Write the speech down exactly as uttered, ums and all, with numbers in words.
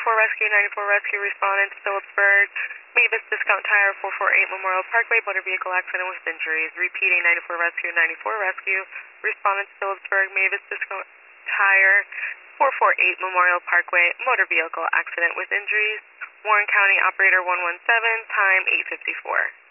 ninety-four Rescue, ninety-four Rescue, responding to Phillipsburg, Mavis Discount Tire, four forty-eight Memorial Parkway, motor vehicle accident with injuries. Repeating, ninety-four Rescue, ninety-four Rescue, responding to Phillipsburg, Mavis Discount Tire, four forty-eight Memorial Parkway, motor vehicle accident with injuries. Warren County Operator one one seven, time eight fifty-four.